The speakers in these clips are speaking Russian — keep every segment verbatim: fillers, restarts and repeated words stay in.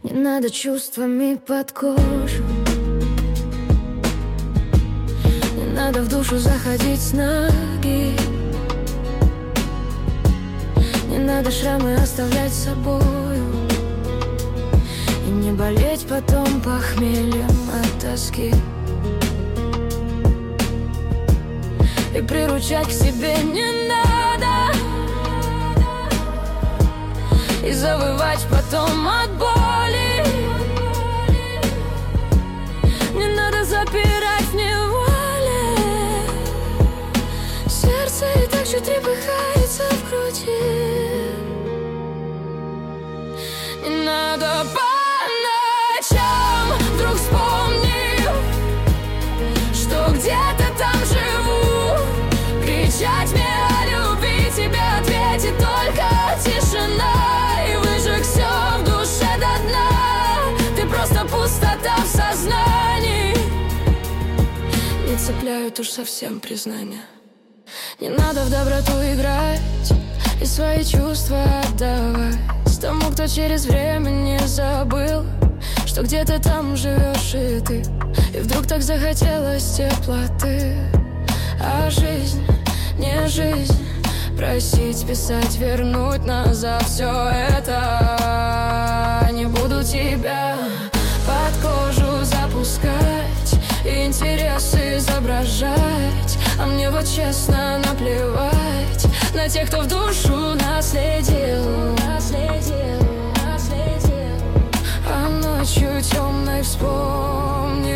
Не надо чувствами под кожу, не надо в душу заходить с ноги, не надо шрамы оставлять с собою и не болеть потом похмельем от тоски. И приручать к себе не надо, и завывать потом от боли. Не надо запирать в неволе, сердце и так чуть трепыхается в груди. Не надо по ночам вдруг вспомнив, что где-то там живу, кричать мне о любви, тебе ответит только тишина. И выжег все в душе до дна, ты просто пустота в сознании. Не цепляют уж совсем признания. Не надо в доброту играть и свои чувства отдавать тому, кто через время не забыл, что где-то там живешь и ты. И вдруг так захотелось теплоты, а жизнь не жизнь. Просить, писать, вернуть назад все это. Не буду тебя под кожу запускать, интересы изображать, а мне вот честно наплевать на тех, кто в душу наследил, наследил, наследил. А ночью темной вспомнил.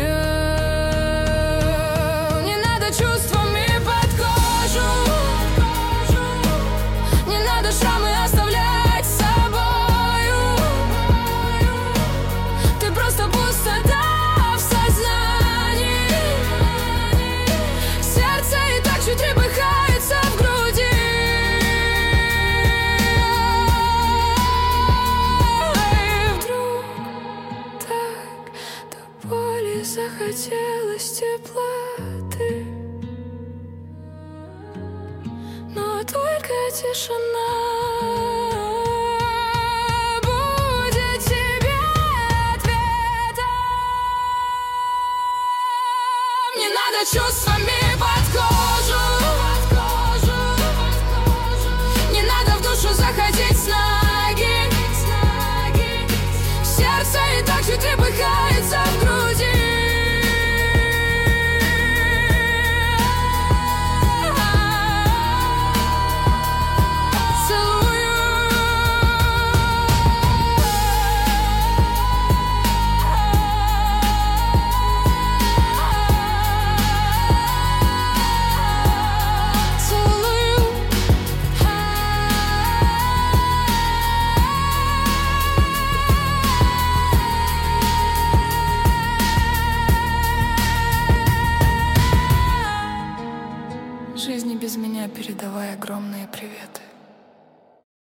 Не надо чувствами под кожу, не надо шрамы оставлять с собою. Ты просто пустота в сознании, сердце и так чуть трепыхается в груди. И вдруг так до боли захотелось теплоты, но только тишина будет тебе ответом. Не надо чувствами под кожу, не надо в душу заходить с ноги, сердце и так чуть трепыхается в груди. Жизни без меня передавай огромный привет.